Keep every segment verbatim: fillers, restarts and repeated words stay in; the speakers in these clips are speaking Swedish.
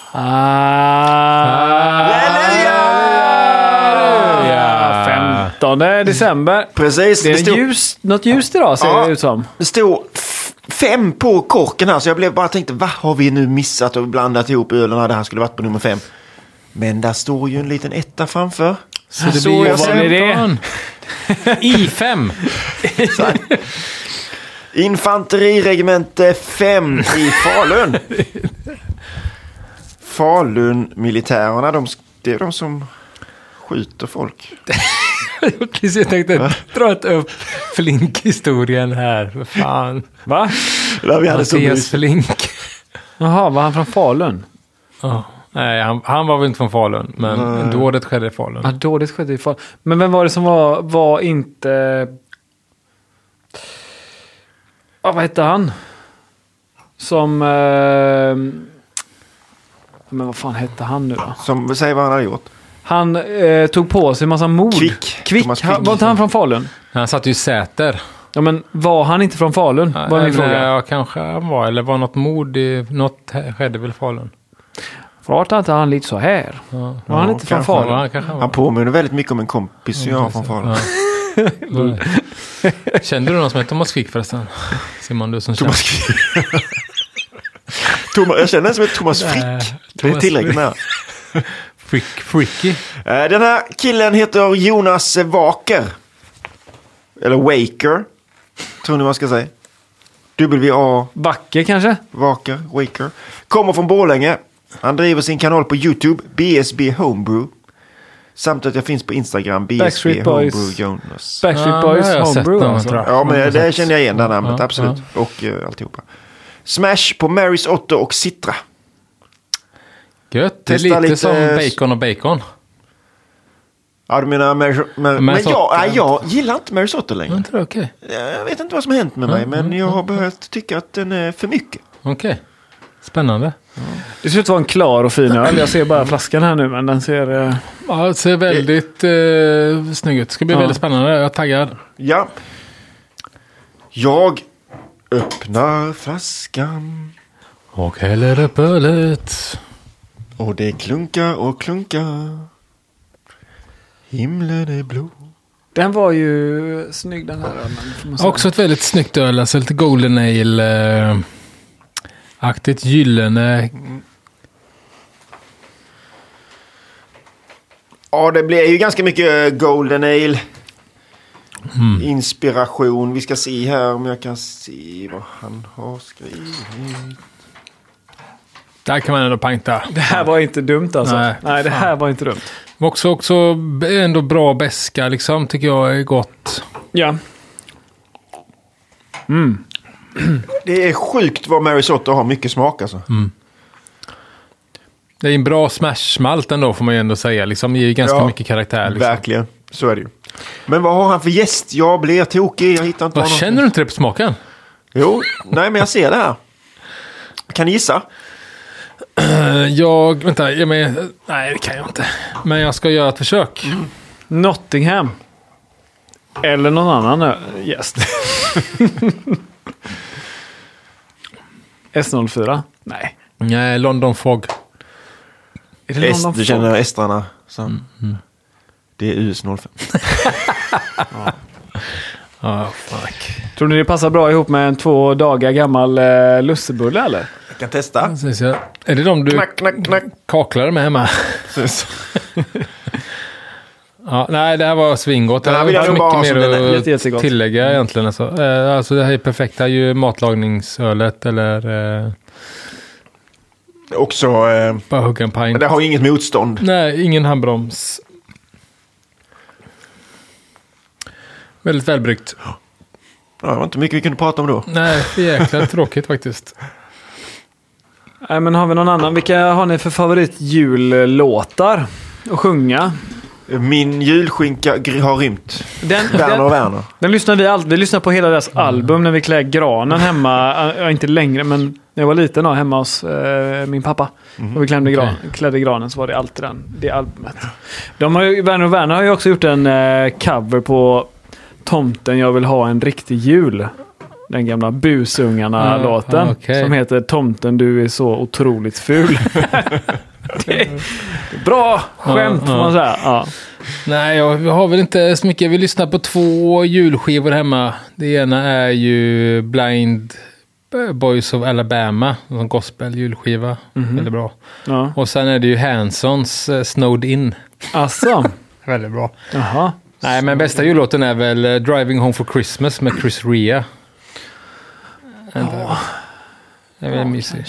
Halleluja! femtonde december. Precis. Det är det stod, ljus, något ljust idag ser ja, det ut som. Det stod f- fem på korken här, så jag blev bara tänkte, vad har vi nu missat och blandat ihop ölen? Det här skulle varit på nummer fem. Men där står ju en liten etta framför. Så det Så blir ju vad är det? I fem. Infanteriregemente fem i Falun. Falun-militärerna, de, det är de som skjuter folk. Precis, jag tänkte dra ett upp Flink-historien här. Vad fan. Va? Där vi hade så Mattias mysigt. Flink. Jaha, var han från Falun? Oh. Nej, han, han var väl inte från Falun, men Nej. dådet skedde i Falun. Ja, då det skedde i Falun. Men vem var det som var, var inte... Ja, vad hette han? Som... Eh... Men vad fan hette han nu då? Som, säg vad han hade gjort. Han eh, tog på sig en massa mord. Kvick. Kvick. Thomas Han, Kvick. var inte han från Falun? Han satt ju i Säter. Ja, men var han inte från Falun? Var min eller, fråga. ja, kanske han var. Eller var något mord i... Något skedde väl i Falun. Pratar inte han lite så här? Ja. Var Ja, han inte från kanske. Falun? Ja, han kanske han var. Han påminner väldigt mycket om en kompis jag har från Falun. Ja. Kände du någon som heter Thomas Quick förresten? Simon, du som Thomas känner. Frick. Thomas, jag känner en som heter Thomas Nej, Frick. Det är Thomas tillräckligt Frick. med. Frick, Fricky. Den här killen heter Jonas Waker. Eller Waker. Tror ni man ska säga. W A Backe kanske? Waker, Waker. Kommer från Borlänge. Han driver sin kanal på YouTube, B S B Homebrew. Samt att jag finns på Instagram, B S B Backstreet Homebrew Boys. Jonas. Backstreet Ja, Boys det har jag sett Homebrew någon, alltså. tror jag. Ja, men Ja, det känner jag igen, det namnet, Ja, absolut. Och uh, alltihopa. Smash på Marys Otto och Citra. Gött. Det är Testa lite, lite- som bacon och bacon. Ja, du menar Marys Mar- Men Marys jag, Otto. nej, jag gillar inte Marys Otto längre. Jag tror okej. Jag vet inte vad som har hänt med mig, men jag har börjat tycka att den är för mycket. Okej. Spännande. Det ser ut att vara en klar och fin öl. Jag ser bara flaskan här nu, men den ser... Eh... Ja, det ser väldigt eh, snygg ut. Det ska bli Ja. väldigt spännande. Jag är taggad. Ja. Jag öppnar flaskan. Och häller upp ölet. Och det klunkar och klunkar. Himlen är blå. Den var ju snygg den här ölen. får man säga. Också ett väldigt snyggt öl. Alltså lite golden ale-aktigt gyllene. Ja, det blir ju ganska mycket Golden Ale. Mm. Inspiration. Vi ska se här om jag kan se vad han har skrivit. Där kan man ändå pankta. Det här var inte dumt alltså. Nej, Nej, det här var inte dumt. Också, också ändå bra beska liksom. Tycker jag är gott. Ja. Mm. Det är sjukt vad Marys Otto har mycket smak alltså. Mm. Det är en bra smashmalt ändå får man ju ändå säga. Liksom ger ju ganska Ja, mycket karaktär. Liksom. Verkligen, så är det ju. Men vad har han för gäst? Jag blir tokig, jag hittar inte Vad, honom. känner du inte det på smaken? Jo, nej men jag ser det här. Kan ni gissa? Jag, vänta, jag men, nej det kan jag inte. Men jag ska göra ett försök. Mm. Nottingham. Eller någon annan ö, gäst. S noll fyra? Nej. Nej, London Fog. Är det Est, London du Fog? känner estrarna. Så. Mm, mm. Det är U S noll fem. Ja, oh, fuck. Tror ni det passar bra ihop med en två dagar gammal eh, lussebulle eller? Jag kan testa. Så jag, är det de du Knack, knack, knack. kaklar med hemma? Ja, nej, det här var svingott. Det Den här här vill jag var nog bara ha mycket som den är. mer Jätte, jättegott. att tillägga egentligen. Alltså. Eh, alltså det här är perfekt. Det här är ju matlagningsölet eller eh, Också, eh, bara hugga en pint. det har ju inget motstånd. Nej, ingen handbroms. Väldigt välbryggt. Ja, det var inte mycket vi kunde prata om då. Nej, det är jäkla tråkigt faktiskt. Nej, men har vi någon annan? Vilka har ni för favorit jullåtar att sjunga? Min julskinka gr- har rymt. Den, Werner och den, Werner. den lyssnar vi alltid. Vi lyssnar på hela deras album när vi klär granen hemma. Ja, inte längre, men när jag var liten då, hemma hos eh, min pappa. Mm. Och vi klädde, gran, Okej. klädde granen, så var det alltid den, det albumet. De har ju, Werner och Werner har ju också gjort en eh, cover på Tomten jag vill ha en riktig jul. Den gamla Busungarna-låten Ah, okay. som heter Tomten, du är så otroligt ful. Det är bra skämt, får man säga. Ja. Nej, jag har väl inte så mycket. Vi lyssnar på två julskivor hemma. Det ena är ju Blind Boys of Alabama, en gospel-julskiva. Mm-hmm. Väldigt bra. Ja. Och sen är det ju Hansons uh, Snowed In. Asså. Väldigt bra. Jaha. Nej, men bästa jullåten är väl uh, Driving Home for Christmas med Chris Rea. Ja. Det är väl mysig.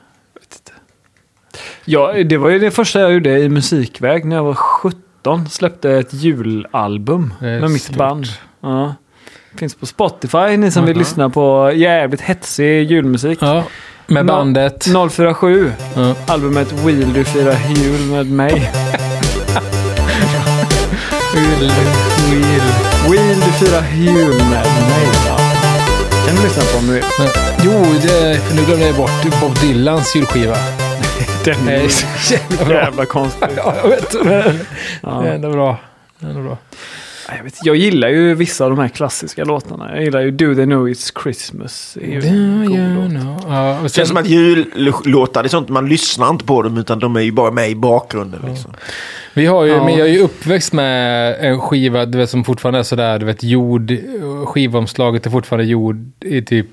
Ja, det var ju det första jag gjorde i musikväg när jag var sjutton. Släppte ett julalbum med mitt stort. band. Ja. Finns på Spotify, ni som uh-huh. vill lyssna på jävligt hetsig julmusik. Ja, med no- bandet noll fyra sju. Ja. Albumet Wheel du fira jul med mig. Wheel, wheel. Wheel du fira jul med mig. Ja. Kan du lyssna på om du vill? Men, jo, det, för nu glömde jag bort Bob Dylans julskiva. Den är så jävla, bra. jävla konstig. Ja, jag vet. Ja. Det är ändå bra. Det är ändå bra. Jag, vet, jag gillar ju vissa av de här klassiska låtarna. Jag gillar ju Do They Know It's Christmas. Det är ju en god låt. Ja, det känns som att jullåtar, det är sånt man lyssnar inte på dem utan de är ju bara med i bakgrunden. Ja. Liksom. Vi har ju, ja. men jag är ju uppväxt med en skiva du vet, som fortfarande är sådär, du vet, jord, skivomslaget är fortfarande jord i typ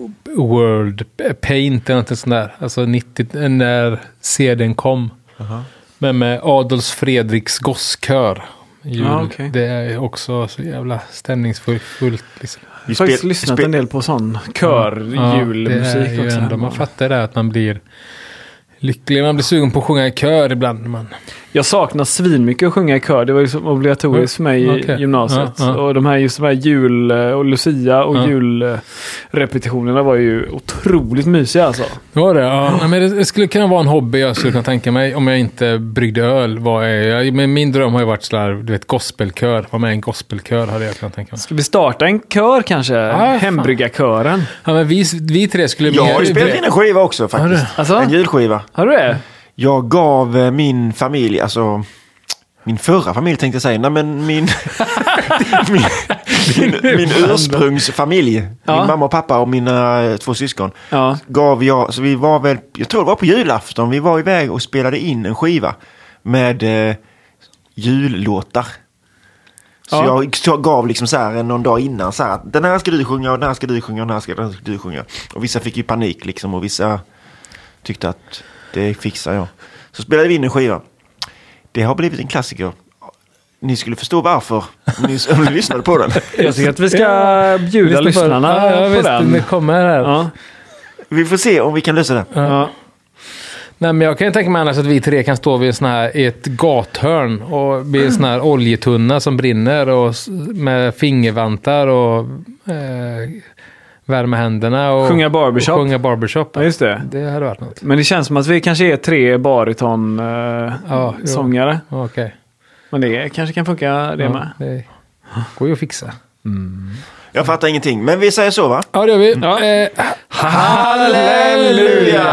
World Paint eller något sånt där. Alltså nittio när C D:n kom. Uh-huh. Men med Adolf Fredriks gosskör. Jul. Ja, okay. Det är också så jävla stämningsfullt. Liksom. Jag har faktiskt lyssnat en del på sån kör-julmusik ja, också. Ändå, man fattar det att man blir lycklig. Man blir sugen på att sjunga i kör ibland. Man. Jag saknar svinmycket att sjunga i kör. Det var ju som obligatoriskt för mig okay. i gymnasiet. Ja, ja. Och de här, just de här jul och Lucia och ja. julrepetitionerna var ju otroligt mysiga alltså. Var det? Ja. Ja. Men det skulle kunna vara en hobby jag skulle kunna tänka mig om jag inte bryggde öl. Vad är jag? Men min dröm har ju varit sådär, du vet, gospelkör. Vad med en gospelkör hade jag kunnat tänka mig. Ska vi starta en kör kanske? Ja, Hembryggarkören. Ja, men vi, vi tre skulle... Jag har ju spelat in en skiva också faktiskt. Alltså? En julskiva. Har du det? Jag gav min familj, alltså min förra familj tänkte jag säga, nej men min min, min, min ursprungsfamilj, ja. Min mamma och pappa och mina två syskon, ja. Gav jag, så vi var väl, jag tror det var på julafton, vi var iväg och spelade in en skiva med eh, jullåtar. Så ja. jag gav liksom så här någon dag innan så här, den här ska du sjunga och den här ska du sjunga och den här ska du sjunga. Och vissa fick ju panik liksom och vissa tyckte att det fixar jag. Så spelade vi in en skiva. Det har blivit en klassiker. Ni skulle förstå varför ni, om ni lyssnade på den. Jag tycker att vi ska bjuda lyssnarna ja, jag på visst, den. Det kommer här. Ja. Vi får se om vi kan lösa det. Ja. Ja. Nej, men jag kan tänka mig annars att vi tre kan stå vid sån här, i ett gathörn och vid en sån här oljetunna som brinner och med fingervantar och eh, värma händerna och sjunga barbershop. Och sjunga barbershop. Ja, just det. Det hade varit något. Men det känns som att vi kanske är tre bariton eh, ja, sångare. Ja, okej. Okay. Men det kanske kan funka det ja, med. Det går ju att fixa. Mm. Jag fattar ingenting, men vi säger så va? Ja, det gör vi. Ja. Eh, halleluja!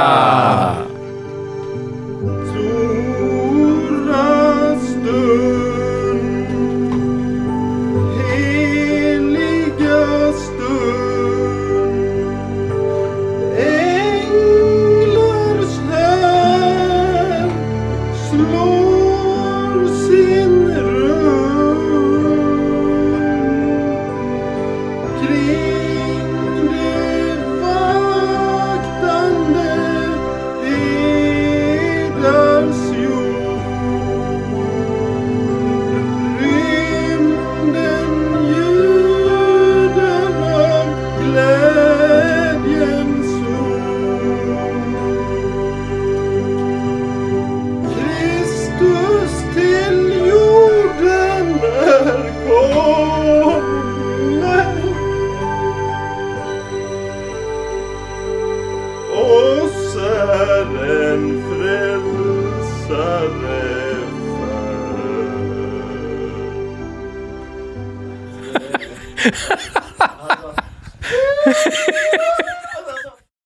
Ha ha ha!